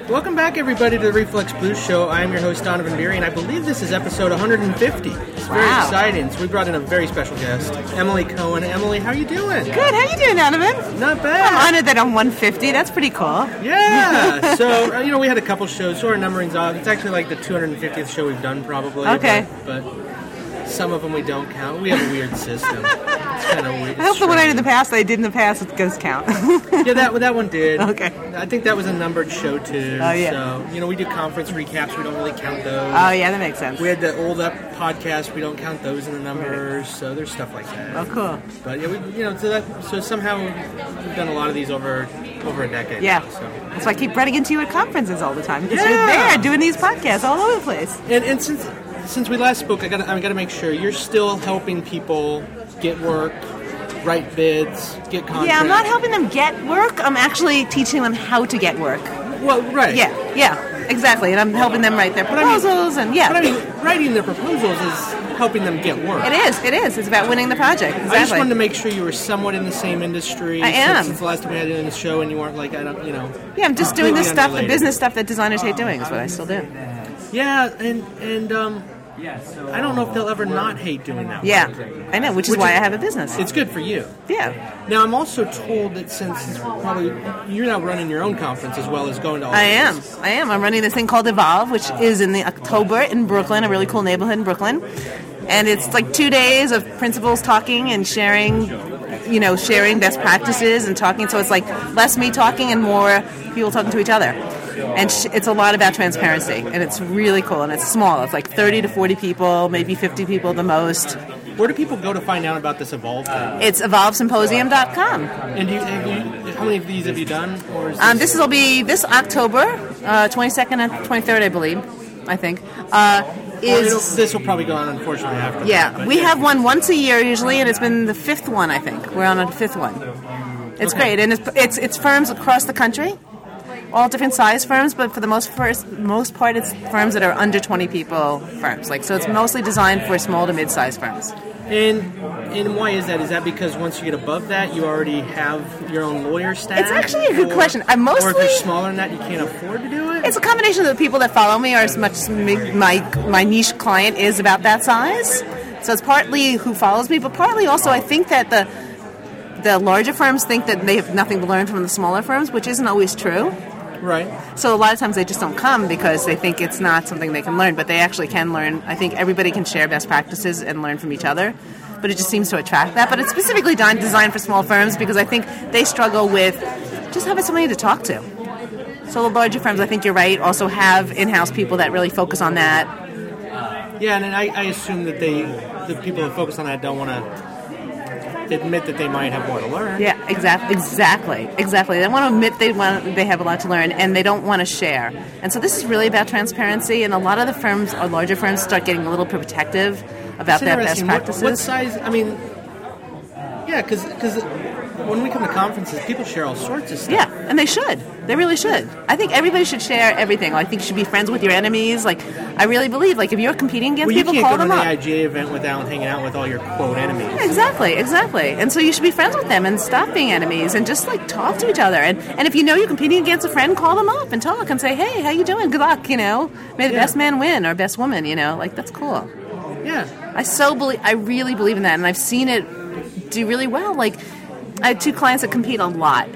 Welcome back, everybody, to the Reflex Blues Show. I am your host, Donovan Beery, and I believe this is episode 150. It's very exciting. So we brought in a very special guest, Emily Cohen. Emily, how are you doing? Good. How you doing, Donovan? Not bad. I'm honored that I'm 150. That's pretty cool. Yeah. So, we had a couple shows, so our numbering's off. It's actually like the 250th show we've done, probably. Okay. But some of them we don't count. We have a weird system. It's kind of weird. I hope the one I did in the past, I did in the past, it does count. Yeah, that one did. Okay. I think that was a numbered show, too. Oh, yeah. So, we do conference recaps. We don't really count those. Oh, yeah, that makes sense. We had the Old Up podcast. We don't count those in the numbers. Right. So there's stuff like that. Oh, cool. But, yeah, so somehow we've done a lot of these over a decade. Yeah. Now, so. That's why I keep running into you at conferences all the time. Because you're there doing these podcasts all over the place. And since we last spoke, I got to make sure you're still helping people get work, write bids, get contracts. Yeah, I'm not helping them get work. I'm actually teaching them how to get work. Well, right. Yeah, exactly. And I'm helping them write their proposals But writing their proposals is helping them get work. It is. It's about winning the project. Exactly. I just wanted to make sure you were somewhat in the same industry. I am. Since the last time we had you on the show, and you weren't like, Yeah, I'm just doing this stuff, the business stuff that designers hate doing is what I still do. Yeah, and I don't know if they'll ever not hate doing that. Yeah, I know, which is why I have a business. It's good for you. Yeah. Now, I'm also told that since you're now running your own conference as well as going to all I am. I'm running this thing called Evolve, which is in the October in Brooklyn, a really cool neighborhood in Brooklyn. And it's like 2 days of principals talking and sharing best practices and talking. So it's like less me talking and more people talking to each other. And it's a lot about transparency, and it's really cool, and it's small. It's like 30 to 40 people, maybe 50 people the most. Where do people go to find out about this Evolve thing? It's evolvesymposium.com. And how many of these have you done? Or is this will be this October, 22nd and 23rd, I think. This will probably go on, unfortunately, after. Yeah, we have one once a year usually, and it's been the fifth one, I think. We're on the fifth one. It's great, and it's firms across the country. All different size firms, but for the most part, it's firms that are under 20 people firms. So it's mostly designed for small to mid-sized firms. And why is that? Is that because once you get above that, you already have your own lawyer staff? It's actually a good question. Or if you're smaller than that, you can't afford to do it? It's a combination of the people that follow me are as much as my niche client is about that size. So it's partly who follows me, but partly also I think that the larger firms think that they have nothing to learn from the smaller firms, which isn't always true. Right. So a lot of times they just don't come because they think it's not something they can learn, but they actually can learn. I think everybody can share best practices and learn from each other, but it just seems to attract that. But it's specifically designed for small firms because I think they struggle with just having somebody to talk to. So the larger firms, I think you're right, also have in-house people that really focus on that. Yeah, and I assume that the people that focus on that don't want to admit that they might have more to learn. Yeah, exactly. They want to admit they have a lot to learn, and they don't want to share. And so this is really about transparency, and a lot of the firms, or larger firms, start getting a little protective about their best practices. What size, because when we come to conferences, people share all sorts of stuff. Yeah, and they should. They really should. I think everybody should share everything. I think you should be friends with your enemies. I really believe, if you're competing against people, call them up. You can't go to the IGA event without hanging out with all your, quote, enemies. Yeah, exactly. And so you should be friends with them and stop being enemies and just, talk to each other. And if you know you're competing against a friend, call them up and talk and say, hey, how you doing? Good luck, May the best man win or best woman, that's cool. Yeah. I really believe in that, and I've seen it do really well. I had 2 clients that compete a lot,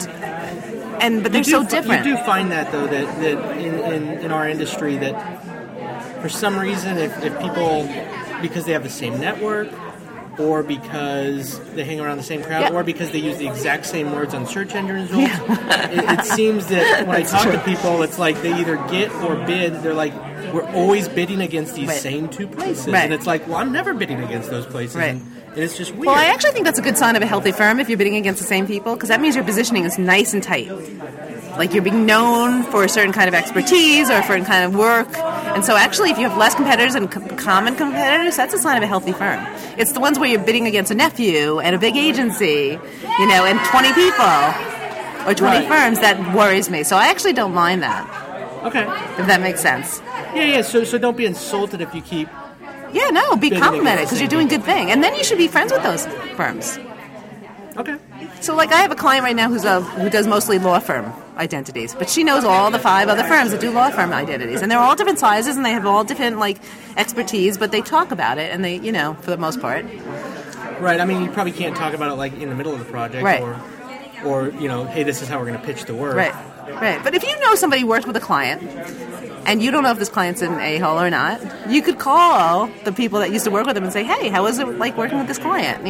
but they're so different. You do find that, though, that in our industry, that for some reason, if people, because they have the same network, or because they hang around the same crowd, or because they use the exact same words on search engine results, it seems that when I talk to people, it's like they either get or bid. They're like, we're always bidding against these same 2 places. Right. And it's like, well, I'm never bidding against those places. Right. And it's just weird. Well, I actually think that's a good sign of a healthy firm if you're bidding against the same people, because that means your positioning is nice and tight. You're being known for a certain kind of expertise or a certain kind of work. And so actually, if you have less competitors and common competitors, that's a sign of a healthy firm. It's the ones where you're bidding against a nephew and a big agency, and 20 people or 20 firms that worries me. So I actually don't mind that. Okay. If that makes sense. Yeah. So don't be insulted if you keep... Yeah, no, be complimented because you're doing good thing. And then you should be friends with those firms. Okay. So, like, I have a client right now who does mostly law firm identities, but she knows all the 5 other firms that do law firm identities, and they're all different sizes, and they have all different, like, expertise, but they talk about it, and they, for the most part. Right. I mean, you probably can't talk about it, like, in the middle of the project, right. or hey, this is how we're going to pitch the work. Right. Right. But if you know somebody worked with a client, and you don't know if this client's an a-hole or not, you could call the people that used to work with them and say, hey, how was it like working with this client,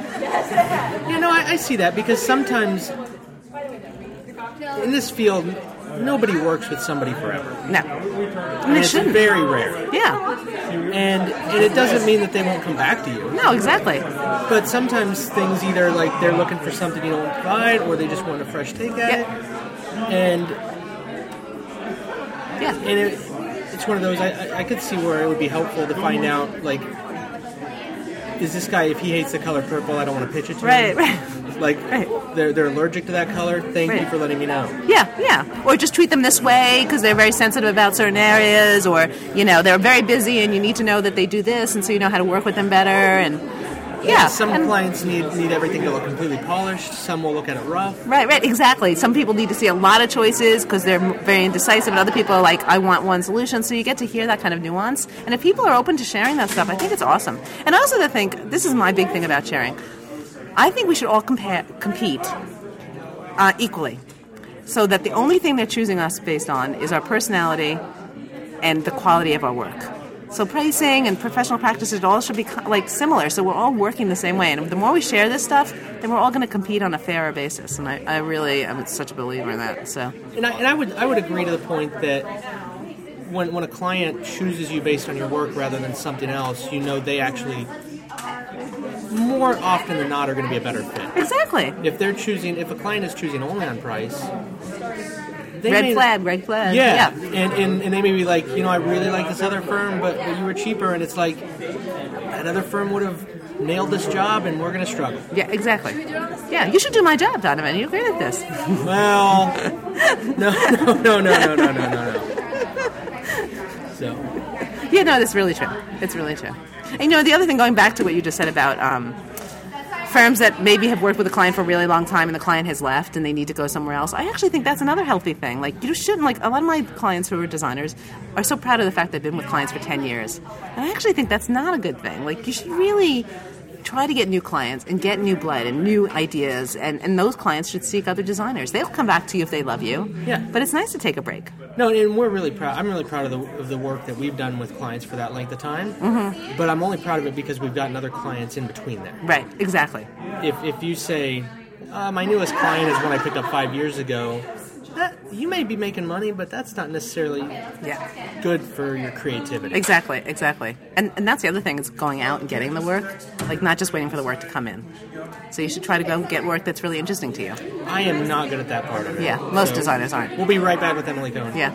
I see that, because sometimes in this field, nobody works with somebody forever. No. And it's very rare. Yeah. And it doesn't mean that they won't come back to you. No, exactly. But sometimes things either, like, they're looking for something you don't provide, or they just want a fresh take at it. And it's one of those, I could see where it would be helpful to find out, like, is this guy, if he hates the color purple, I don't want to pitch it to him. Right. Like, they're allergic to that color. Thank you for letting me know. Yeah. Or just treat them this way because they're very sensitive about certain areas, or, they're very busy and you need to know that they do this, and so you know how to work with them better. And some clients need everything to look completely polished. Some will look at it rough. Right, exactly. Some people need to see a lot of choices because they're very indecisive, and other people are like, I want one solution. So you get to hear that kind of nuance. And if people are open to sharing that stuff, I think it's awesome. And I also think, this is my big thing about sharing, I think we should all compete equally, so that the only thing they're choosing us based on is our personality and the quality of our work. So pricing and professional practices all should be similar, so we're all working the same way. And the more we share this stuff, then we're all going to compete on a fairer basis. And I really am such a believer in that. So, and I would agree to the point that when a client chooses you based on your work rather than something else, they actually, more often than not, are going to be a better fit. Exactly. If a client is choosing only on price, red flag. Yeah. And they may be like, I really like this other firm, but you were cheaper, and it's like, that other firm would have nailed this job, and we're going to struggle. Yeah, exactly. Yeah, you should do my job, Donovan. You're great at this. Well, no. So. Yeah, no, that's really true. It's really true. And, the other thing, going back to what you just said about firms that maybe have worked with a client for a really long time and the client has left and they need to go somewhere else, I actually think that's another healthy thing. Like, you shouldn't, a lot of my clients who are designers are so proud of the fact they've been with clients for 10 years. And I actually think that's not a good thing. Like, you should really try to get new clients and get new blood and new ideas, and those clients should seek other designers. They'll come back to you if they love you. Yeah. But it's nice to take a break. No, and we're really proud. I'm really proud of the work that we've done with clients for that length of time. Mm-hmm. But I'm only proud of it because we've gotten other clients in between there. Right, exactly. If you say, my newest client is one I picked up 5 years ago, you may be making money, but that's not necessarily good for your creativity. Exactly. And that's the other thing, is going out and getting the work, not just waiting for the work to come in. So you should try to go get work that's really interesting to you. I am not good at that part of it. Yeah, most designers aren't. We'll be right back with Emily Cohen. Yeah.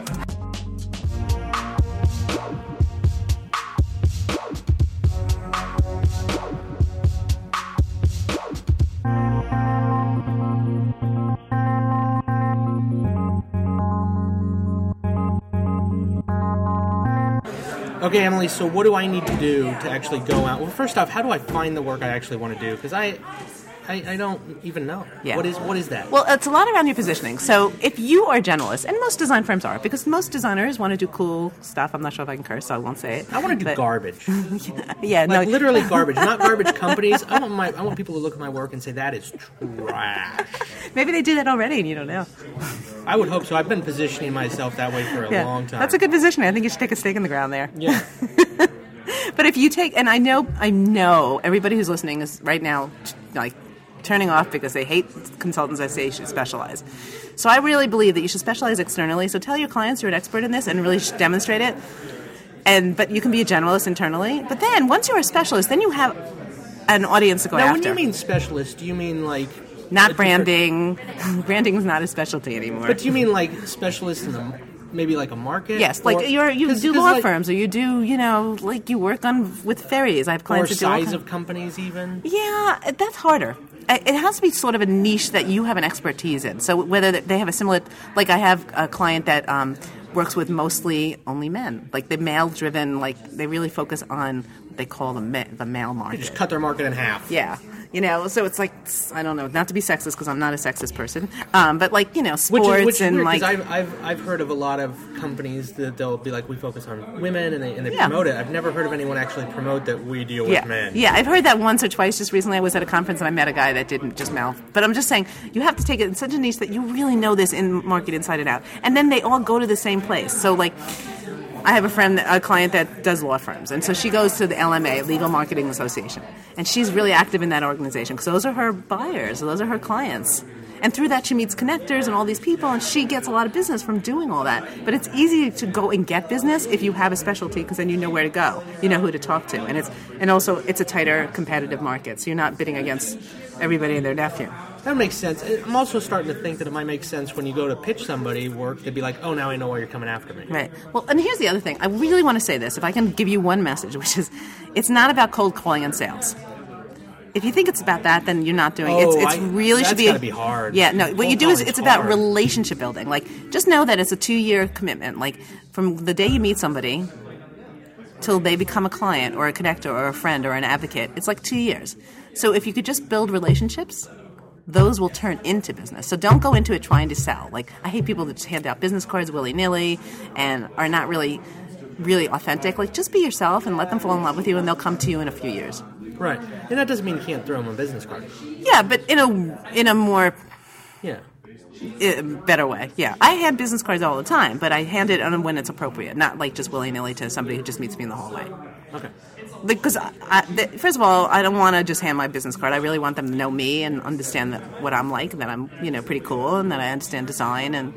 Okay, Emily, so what do I need to do to actually go out? Well, first off, how do I find the work I actually want to do? Because I don't even know. Yeah. What is that? Well, it's a lot around your positioning. So if you are a generalist, and most design firms are, because most designers want to do cool stuff. I'm not sure if I can curse, so I won't say it. I want to do garbage. Literally garbage, not garbage companies. I want people to look at my work and say, that is trash. Maybe they do that already and you don't know. I would hope so. I've been positioning myself that way for a long time. That's a good positioning. I think you should take a stake in the ground there. Yeah. But if you take, and I know everybody who's listening is right now turning off because they hate consultants that say you should specialize. So I really believe that you should specialize externally. So tell your clients you're an expert in this and really demonstrate it. But you can be a generalist internally. But then once you're a specialist, then you have an audience to go after. Now, when you mean specialist, do you mean not branding? Branding is not a specialty anymore. But do you mean specialist in maybe a market? Yes, you do law firms, or you do you work with ferries. I have clients or that do size of companies even. Yeah, that's harder. It has to be sort of a niche that you have an expertise in. So whether they have a similar, I have a client that works with mostly only men, the male-driven, they really focus on what they call the male market. You just cut their market in half. Yeah. So it's like, I don't know, not to be sexist because I'm not a sexist person, but like, sports which and weird, like... I've heard of a lot of companies that they'll be like, we focus on women, and they promote it. I've never heard of anyone actually promote that we deal with men. Yeah, I've heard that once or twice just recently. I was at a conference and I met a guy that didn't just mouth. But I'm just saying, you have to take it in such a niche that you really know this market inside and out. And then they all go to the same place. So like... I have a client that does law firms, and so she goes to the LMA, Legal Marketing Association, and she's really active in that organization because those are her buyers, those are her clients. And through that, she meets connectors and all these people, and she gets a lot of business from doing all that. But it's easy to go and get business if you have a specialty because then you know where to go, you know who to talk to, and also it's a tighter competitive market, so you're not bidding against everybody and their nephew. That makes sense. I'm also starting to think that it might make sense when you go to pitch somebody work, they'd be like, oh, now I know why you're coming after me. Right. Well, and here's the other thing. I really want to say this, if I can give you one message, which is it's not about cold calling and sales. If you think it's about that, then you're not doing it. It's really that's should be. That's got to be hard. Yeah, no. What you do is it's hard. about relationship building. Like, just know that it's a 2-year commitment. Like, from the day you meet somebody till they become a client or a connector or a friend or an advocate, it's like 2 years. So if you could just build relationships, those will turn into business. So don't go into it trying to sell. Like, I hate people that just hand out business cards willy-nilly and are not really authentic. Like, just be yourself and let them fall in love with you, and they'll come to you in a few years. Right. And that doesn't mean you can't throw them a business card. Yeah, but in a more better way. Yeah. I hand business cards all the time, but I hand it on when it's appropriate, not like just willy-nilly to somebody who just meets me in the hallway. Okay. Because, first of all, I don't want to just hand my business card. I really want them to know me and understand what I'm like, that I'm, pretty cool, and that I understand design, and,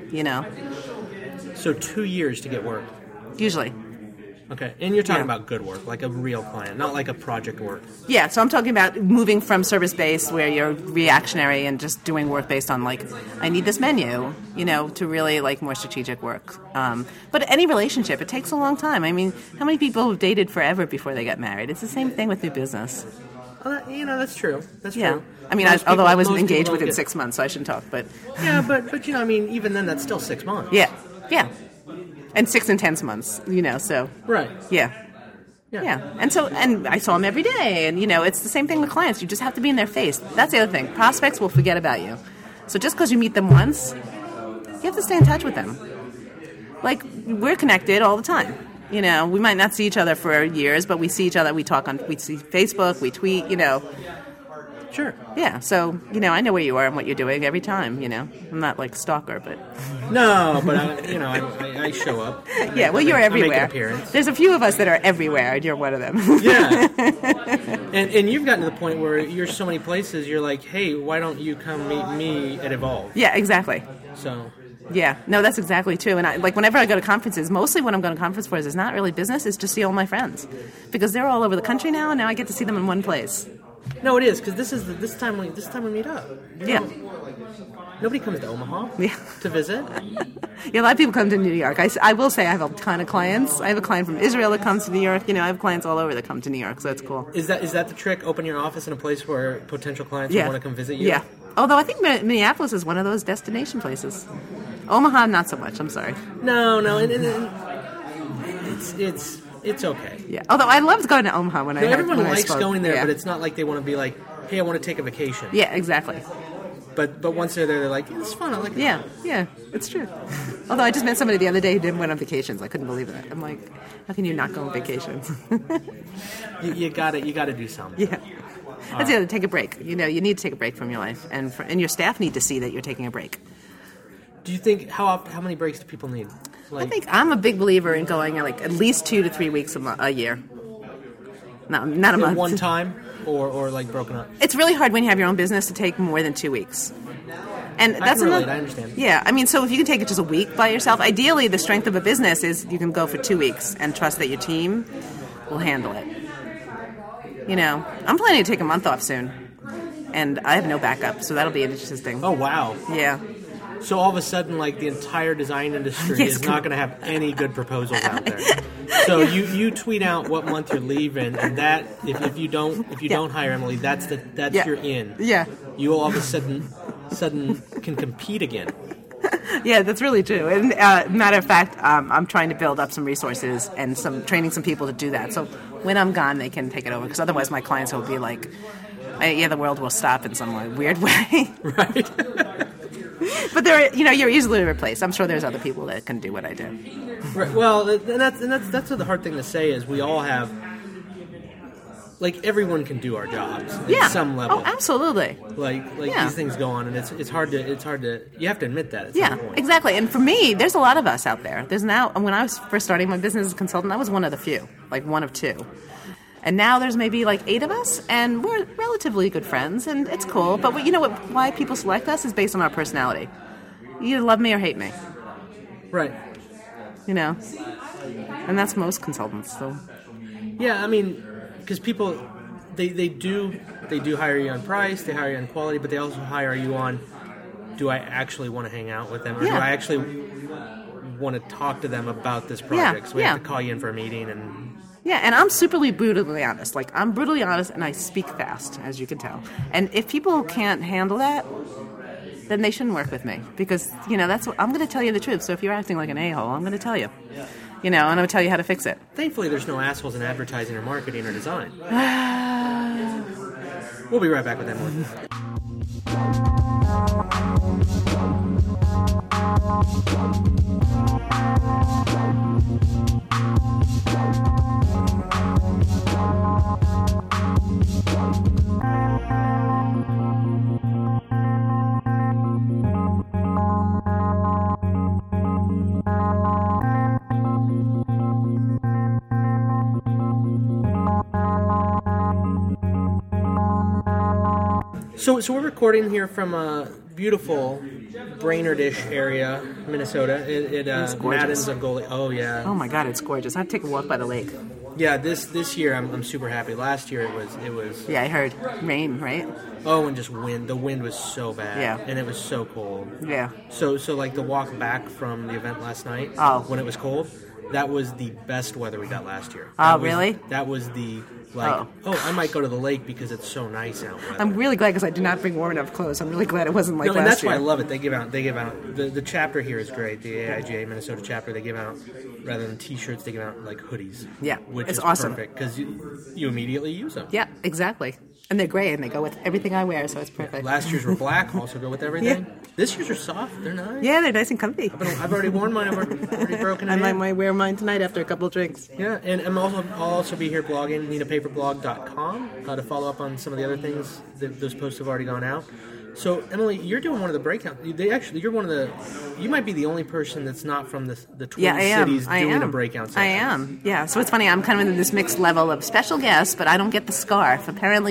So 2 years to get work? Usually. Okay. And you're talking about good work, like a real client, not like a project work. Yeah, so I'm talking about moving from service-based, where you're reactionary and just doing work based on, like, I need this menu, to really, like, more strategic work. But any relationship, it takes a long time. I mean, how many people have dated forever before they get married? It's the same thing with new business. That's true. That's true. I mean, although I was engaged within 6 months, so I shouldn't talk, but... Yeah, but even then, that's still 6 months. Yeah. And 6 and 10 months, so... Right. Yeah. And I saw them every day, and, it's the same thing with clients. You just have to be in their face. That's the other thing. Prospects will forget about you. So just because you meet them once, you have to stay in touch with them. Like, we're connected all the time. We might not see each other for years, but we see each other, we see Facebook, we tweet, Sure. Yeah, so, I know where you are and what you're doing every time, I'm not like a stalker, but... No, but, I show up. Yeah, well, you're everywhere. I make an appearance. There's a few of us that are everywhere, and you're one of them. Yeah. And you've gotten to the point where you're so many places, you're like, hey, why don't you come meet me at Evolve? Yeah, exactly. So... Yeah, no, that's exactly true. And whenever I go to conferences, mostly what I'm going to conference for is not really business, it's just see all my friends. Because they're all over the country now, and now I get to see them in one place. No, it is, because this time we meet up. Yeah. Nobody comes to Omaha to visit. Yeah, a lot of people come to New York. I will say I have a ton of clients. I have a client from Israel that comes to New York. I have clients all over that come to New York, so it's cool. Is that the trick? Open your office in a place where potential clients want to come visit you? Yeah. Although I think Minneapolis is one of those destination places. Omaha, not so much. I'm sorry. No, and it's okay. Yeah. Although I loved going to Omaha when everyone likes spoke. going there, but it's not like they want to be like, hey, I want to take a vacation. Yeah, exactly. But once they're there, they're like, it's fun. I like it. Yeah, it's true. Although I just met somebody the other day who didn't went on vacations. I couldn't believe that. I'm like, how can you not go on vacations? you got to do something. Yeah. That's the other. Take a break. You need to take a break from your life, and your staff need to see that you're taking a break. Do you think how many breaks do people need? I think I'm a big believer in going like at least 2 to 3 weeks a year. No, not a month. One time, or like broken up. It's really hard when you have your own business to take more than 2 weeks. And that's relate, I understand. Yeah, I mean, so if you can take it just a week by yourself, ideally the strength of a business is you can go for 2 weeks and trust that your team will handle it. I'm planning to take a month off soon, and I have no backup, so that'll be an interesting. Oh, wow. Yeah. So all of a sudden, like, the entire design industry is not going to have any good proposals out there. So you tweet out what month you're leaving, and that if you don't hire Emily, that's your in. Yeah. You all of a sudden can compete again. Yeah, that's really true. And matter of fact, I'm trying to build up some resources and training some people to do that. So when I'm gone, they can take it over, because otherwise my clients will be like, the world will stop in some weird way. Right. But you're easily replaced. I'm sure there's other people that can do what I do. Right. Well, and that's the hard thing to say is we all have, like, everyone can do our jobs at some level. Oh, absolutely. Like these things go on, and it's hard to you have to admit that at some point. Exactly. And for me, there's a lot of us out there. When I was first starting my business as a consultant, I was one of the few, like one of two. And now there's maybe like 8 of us, and we're relatively good friends, and it's cool. But why people select us is based on our personality. You either love me or hate me. Right. And that's most consultants. So. Yeah, I mean, because people, they do hire you on price, they hire you on quality, but they also hire you on, do I actually want to hang out with them, or do I actually want to talk to them about this project? So we have to call you in for a meeting and. Yeah, and I'm super brutally honest. Like, I'm brutally honest, and I speak fast, as you can tell. And if people can't handle that, then they shouldn't work with me. Because, that's what I'm going to tell you the truth. So if you're acting like an a-hole, I'm going to tell you. And I'm going to tell you how to fix it. Thankfully, there's no assholes in advertising or marketing or design. We'll be right back with Emily. So we're recording here from a beautiful Brainerd-ish area, Minnesota. It's gorgeous. Madden's of Goli. Oh yeah. Oh my God, it's gorgeous. I'd take a walk by the lake. Yeah, this year I'm super happy. Last year it was. Yeah, I heard rain, right? Oh, and just wind. The wind was so bad. Yeah. And it was so cold. Yeah. So like the walk back from the event last night. Oh. When it was cold, that was the best weather we got last year. Really? That was the. I might go to the lake because it's so nice out. Weather. I'm really glad because I did not bring warm enough clothes. I'm really glad it wasn't like last year. And that's why I love it. They give out the chapter here is great. The AIGA Minnesota chapter, they give out, rather than T-shirts, they give out like hoodies. Yeah, which it's is awesome perfect because you immediately use them. Yeah, exactly. And they're gray, and they go with everything I wear, so it's perfect. Last year's were black, also go with everything. Yeah. This year's are soft, they're nice. Yeah, they're nice and comfy. I've already worn mine, I've already broken it. I might wear mine tonight after a couple of drinks. Yeah, and I'll also be here blogging, ninapaperblog.com, to follow up on some of the other things. Those posts have already gone out. So, Emily, you're doing one of the breakout. You're one of the. You might be the only person that's not from the Twin Cities doing a breakout session. I am. Yeah. So it's funny. I'm kind of in this mixed level of special guests, but I don't get the scarf. Apparently,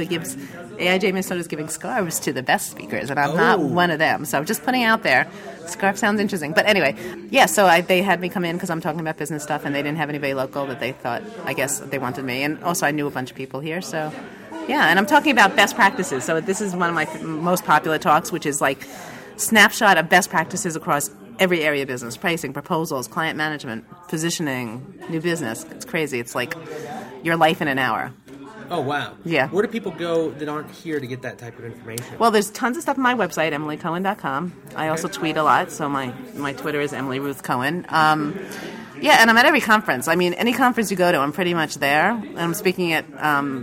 AIJ Minnesota is giving scarves to the best speakers, and I'm not one of them. So I'm just putting it out there. Scarf sounds interesting, but anyway, yeah. So they had me come in because I'm talking about business stuff, and they didn't have anybody local that they thought. I guess they wanted me, and also I knew a bunch of people here, so. Yeah, and I'm talking about best practices. So this is one of my most popular talks, which is like snapshot of best practices across every area of business: pricing, proposals, client management, positioning, new business. It's crazy. It's like your life in an hour. Oh, wow. Yeah. Where do people go that aren't here to get that type of information? Well, there's tons of stuff on my website, emilycohen.com. I also tweet a lot, so my Twitter is Emily Ruth Cohen. Yeah, and I'm at every conference. I mean, any conference you go to, I'm pretty much there. And I'm speaking at...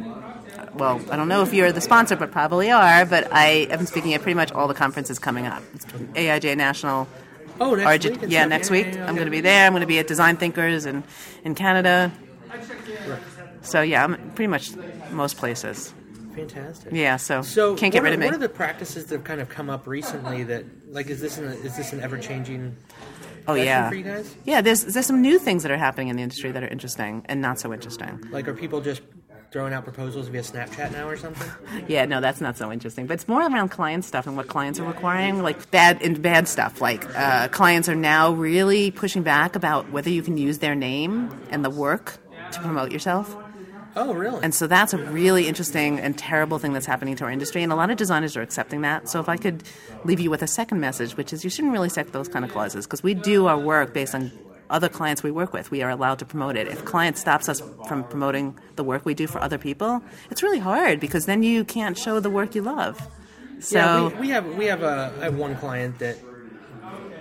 well, I don't know if you're the sponsor, but probably are, but I am speaking at pretty much all the conferences coming up. It's AIJ National. Oh, next week? Yeah, next week. I'm going to be there. I'm going to be at Design Thinkers in Canada. Right. So, yeah, I'm pretty much most places. Fantastic. Yeah, so can't get rid of me. What are the practices that have kind of come up recently that, like, is this an ever-changing for you guys? Yeah, there's some new things that are happening in the industry that are interesting and not so interesting. Like, are people just throwing out proposals via Snapchat now or something? Yeah, no, that's not so interesting. But it's more around client stuff and what clients are requiring, like bad stuff. Like clients are now really pushing back about whether you can use their name and the work to promote yourself. Oh, really? And so that's a really interesting and terrible thing that's happening to our industry, and a lot of designers are accepting that. So if I could leave you with a second message, which is you shouldn't really set those kind of clauses, because we do our work based on other clients we work with. We are allowed to promote it. If a client stops us from promoting the work we do for other people, it's really hard, because then you can't show the work you love. So yeah, I have one client that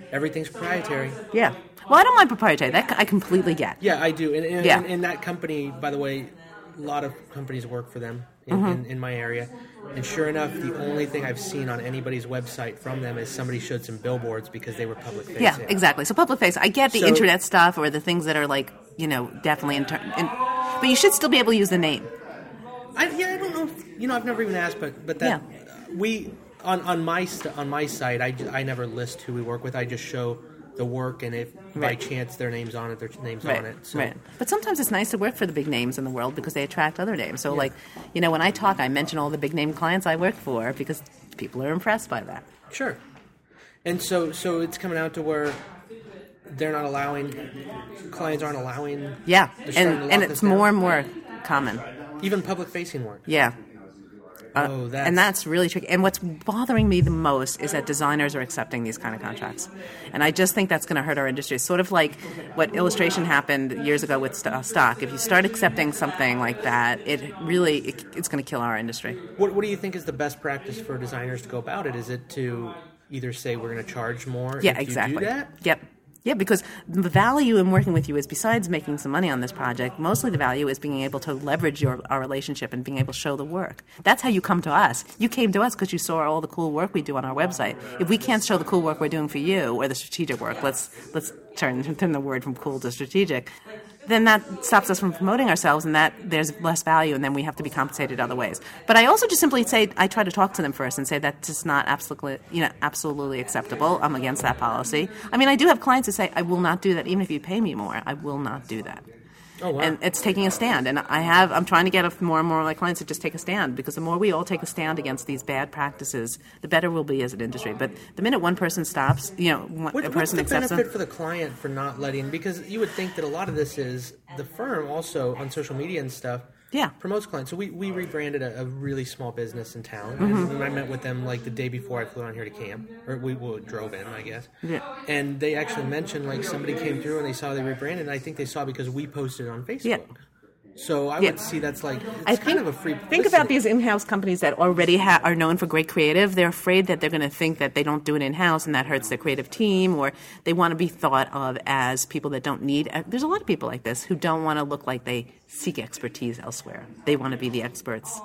everything's proprietary. Yeah. Well, I don't mind proprietary. That I completely get. Yeah, I do. Yeah. And that company, by the way, a lot of companies work for them in my area. And sure enough, the only thing I've seen on anybody's website from them is somebody showed some billboards because they were public facing. Yeah, exactly. So public face. I get the internet stuff or the things that are like, definitely but you should still be able to use the name. I don't know. I've never even asked, but that we on my site, I never list who we work with. I just show the work, and if by chance their name's on it, their name's on it. So. Right. But sometimes it's nice to work for the big names in the world because they attract other names. So, when I talk, I mention all the big name clients I work for because people are impressed by that. Sure. And so it's coming out to where they're not allowing, clients aren't allowing. Yeah, and it's more and more common. Even public-facing work. Yeah. And that's really tricky. And what's bothering me the most is that designers are accepting these kind of contracts. And I just think that's going to hurt our industry. Sort of like what illustration happened years ago with stock. If you start accepting something like that, it's going to kill our industry. What do you think is the best practice for designers to go about it? Is it to either say we're going to charge more if exactly. you do that? Yep. Yeah, because the value in working with you is, besides making some money on this project, mostly the value is being able to leverage our relationship and being able to show the work. That's how you come to us. You came to us because you saw all the cool work we do on our website. If we can't show the cool work we're doing for you, or the strategic work, let's turn the word from cool to strategic, then that stops us from promoting ourselves, and that there's less value, and then we have to be compensated other ways. But I also just simply say, I try to talk to them first and say that's just not absolutely acceptable. I'm against that policy. I mean, I do have clients who say, I will not do that, even if you pay me more. I will not do that. Oh, wow. And it's taking a stand. And I'm trying to get more and more of my clients to just take a stand, because the more we all take a stand against these bad practices, the better we'll be as an industry. But the minute one person stops, a person accepts them. What's the benefit for the client for not letting, because you would think that a lot of this is the firm also on social media and stuff promotes clients. So we rebranded a really small business in town, and I met with them like the day before I flew down here to camp, or we drove in, I guess. Yeah. And they actually mentioned like somebody came through and they saw they rebranded, and I think they saw because we posted it on Facebook. Yeah. So I would see that's like kind of a free publicity. Think about these in-house companies that already are known for great creative. They're afraid that they're going to think that they don't do it in-house and that hurts their creative team, or they want to be thought of as people that don't need. There's a lot of people like this who don't want to look like they seek expertise elsewhere. They want to be the experts.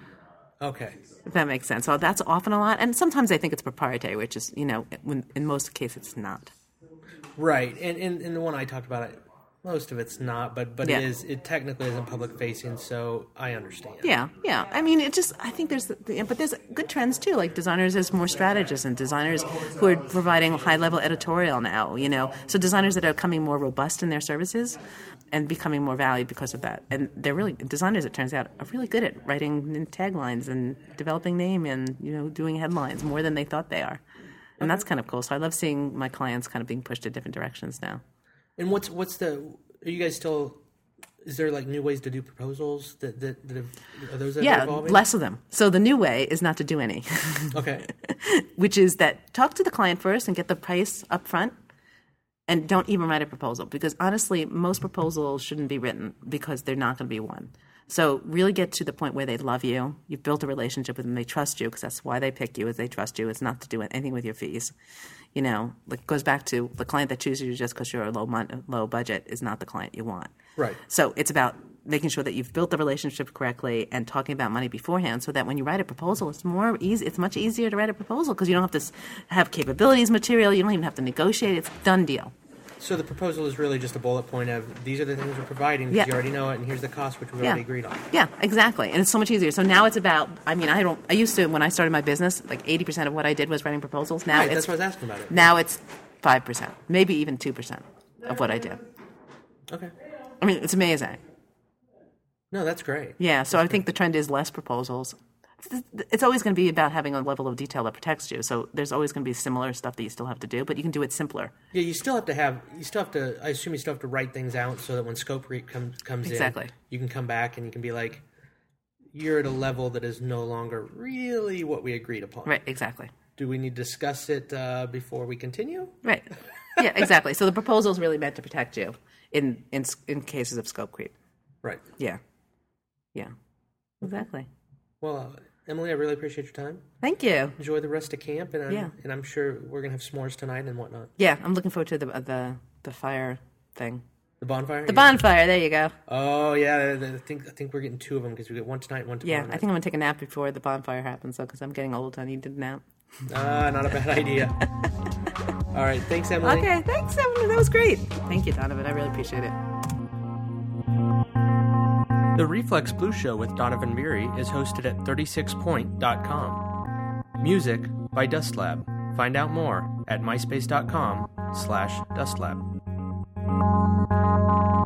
Okay. If that makes sense. So that's often a lot. And sometimes I think it's proprietary, which is, in most cases it's not. Right. And the one I talked about, most of it's not, but it technically isn't public facing, so I understand. Yeah. I mean, I think there's good trends too, like designers as more strategists and designers who are providing high level editorial now, so designers that are becoming more robust in their services and becoming more valued because of that. And designers, it turns out, are really good at writing taglines and developing name and, doing headlines more than they thought they are. And that's kind of cool. So I love seeing my clients kind of being pushed in different directions now. And are you guys still, is there like new ways to do proposals are those that are evolving? Less of them. So the new way is not to do any. Okay. Which is that talk to the client first and get the price up front, and don't even write a proposal, because honestly, most proposals shouldn't be written because they're not going to be one. So really get to the point where they love you. You've built a relationship with them. They trust you, because that's why they pick you, is they trust you. It's not to do anything with your fees. It goes back to the client that chooses you just because you're a low budget is not the client you want. Right. So it's about making sure that you've built the relationship correctly and talking about money beforehand, so that when you write a proposal, it's much easier to write a proposal, because you don't have to have capabilities material. You don't even have to negotiate. It's a done deal. So the proposal is really just a bullet point of, these are the things we're providing, because you already know it, and here's the cost, which we already agreed on. Yeah, exactly. And it's so much easier. So now it's about, I used to, when I started my business, like 80% of what I did was writing proposals. Now that's what I was asking about it. Now it's 5%, maybe even 2% of what I do. Okay. I mean, it's amazing. No, that's great. Yeah, so I think the trend is less proposals. It's always going to be about having a level of detail that protects you. So there's always going to be similar stuff that you still have to do, but you can do it simpler. Yeah, I assume you still have to write things out so that when scope creep comes in, you can come back and you can be like, you're at a level that is no longer really what we agreed upon. Right, exactly. Do we need to discuss it before we continue? Right. Yeah, exactly. So the proposal is really meant to protect you in cases of scope creep. Right. Yeah. Yeah. Exactly. Well, Emily, I really appreciate your time. Thank you. Enjoy the rest of camp, and I'm sure we're gonna have s'mores tonight and whatnot. Yeah, I'm looking forward to the fire thing. The bonfire. The bonfire. There you go. Oh yeah, I think we're getting 2 of them because we get one tonight, and one tomorrow. Yeah, I think I'm gonna take a nap before the bonfire happens, though, because I'm getting old. I need to nap. Not a bad idea. All right, thanks, Emily. Okay, thanks, Emily. That was great. Thank you, Donovan. I really appreciate it. The Reflex Blue Show with Donovan Beery is hosted at 36point.com. Music by Dustlab. Find out more at myspace.com/Dustlab.